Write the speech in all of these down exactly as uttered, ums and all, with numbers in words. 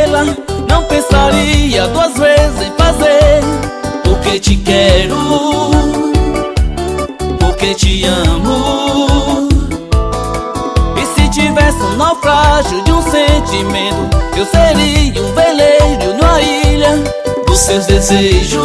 estrela, não pensaria duas vezes em fazer. Porque te quero, porque te amo. E se tivesse um naufrágio de um sentimento, eu seria um veleiro numa ilha dos seus desejos,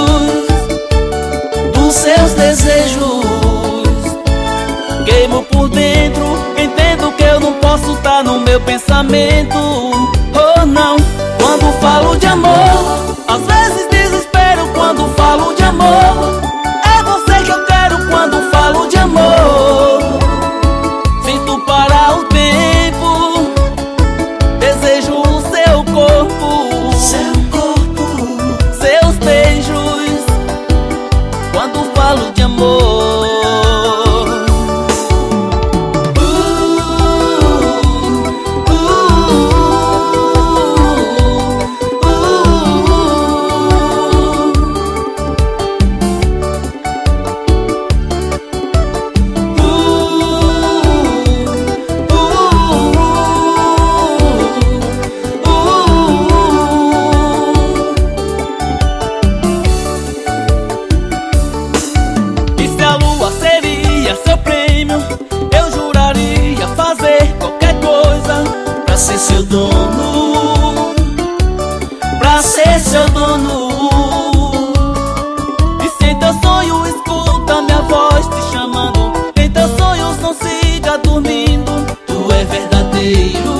dos seus desejos. Queimo por dentro, entendo que eu não posso estar no meu pensamento. Oh não, quando falo de amor, às vezes desespero quando falo de amor. É você que eu quero quando falo de amor. Sinto parar o tempo, desejo o seu corpo, seu corpo, seus beijos, quando falo de amor. Eu juraria fazer qualquer coisa pra ser seu dono, pra ser seu dono. E se em teu sonho escuta minha voz te chamando, em teus sonhos não siga dormindo. Tu é verdadeiro,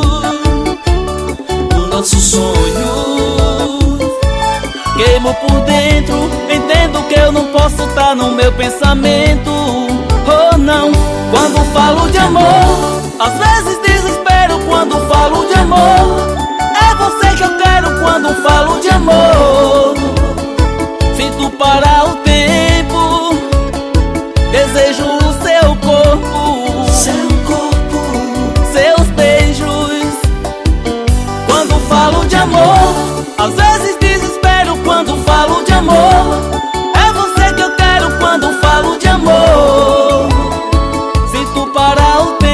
o nosso sonho. Queimo por dentro, entendo que eu não posso estar no meu pensamento. Oh não, quando falo de amor, às vezes desespero quando falo de amor. É você que eu quero quando falo de amor. Sinto parar o tempo, desejo o seu corpo, seu corpo, seus beijos, quando falo de amor. Às vezes desespero quando falo de amor. É você que eu quero quando falo de amor. Sinto parar o tempo,